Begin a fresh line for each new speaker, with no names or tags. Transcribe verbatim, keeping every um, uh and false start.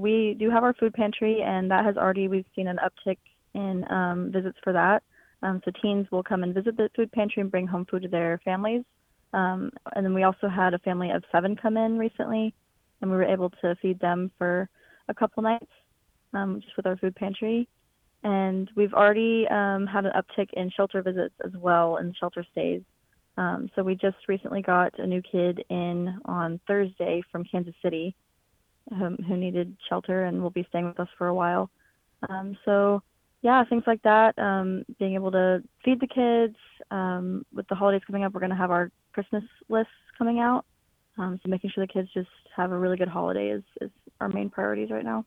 We do have our food pantry, and that has already, we've seen an uptick in um, visits for that. Um, so teens will come and visit the food pantry and bring home food to their families. Um, and then we also had a family of seven come in recently, and we were able to feed them for a couple nights um, just with our food pantry. And we've already um, had an uptick in shelter visits as well and shelter stays. Um, so we just recently got a new kid in on Thursday from Kansas City um, who needed shelter and will be staying with us for a while. Um, so yeah, things like that. Um, being able to feed the kids. Um, with the holidays coming up, we're going to have our Christmas lists coming out. Um, so making sure the kids just have a really good holiday is, is our main priorities right now.